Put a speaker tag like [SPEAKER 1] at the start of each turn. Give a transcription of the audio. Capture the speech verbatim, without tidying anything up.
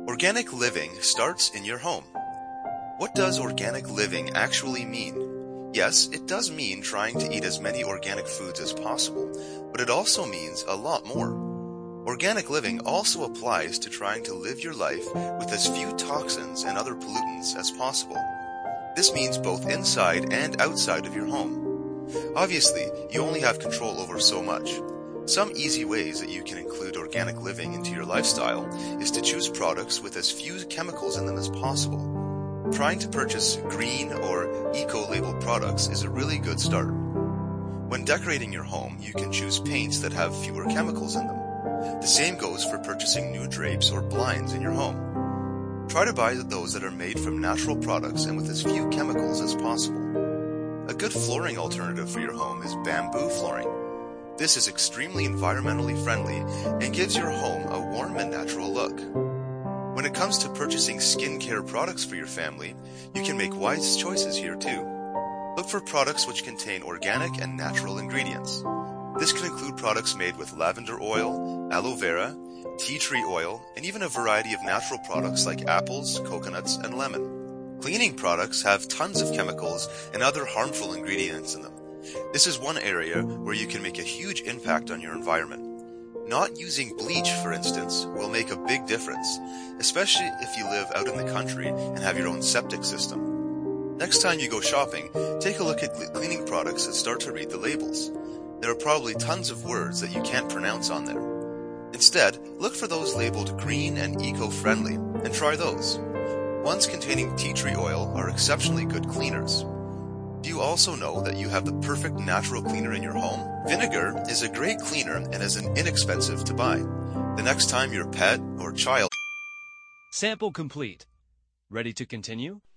[SPEAKER 1] Organic living starts in your home. What does organic living actually mean? Yes, it does mean trying to eat as many organic foods as possible, but it also means a lot more. Organic living also applies to trying to live your life with as few toxins and other pollutants as possible. This means both inside and outside of your home. Obviously, you only have control over so much. Some easy ways that you can include organic living into your lifestyle is to choose products with as few chemicals in them as possible. Trying to purchase green or eco-labeled products is a really good start. When decorating your home, you can choose paints that have fewer chemicals in them. The same goes for purchasing new drapes or blinds in your home. Try to buy those that are made from natural products and with as few chemicals as possible. A good flooring alternative for your home is bamboo flooring. This is extremely environmentally friendly and gives your home a warm and natural look. When it comes to purchasing skincare products for your family, you can make wise choices here too. Look for products which contain organic and natural ingredients. This can include products made with lavender oil, aloe vera, tea tree oil, and even a variety of natural products like apples, coconuts, and lemon. Cleaning products have tons of chemicals and other harmful ingredients in them. This is one area where you can make a huge impact on your environment. Not using bleach, for instance, will make a big difference, especially if you live out in the country and have your own septic system. Next time you go shopping, take a look at cleaning products and start to read the labels. There are probably tons of words that you can't pronounce on there. Instead, look for those labeled green and eco-friendly and try those. Ones containing tea tree oil are exceptionally good cleaners. Do you also know that you have the perfect natural cleaner in your home? Vinegar is a great cleaner and is an inexpensive to buy. The next time your pet or child...
[SPEAKER 2] Sample complete. Ready to continue?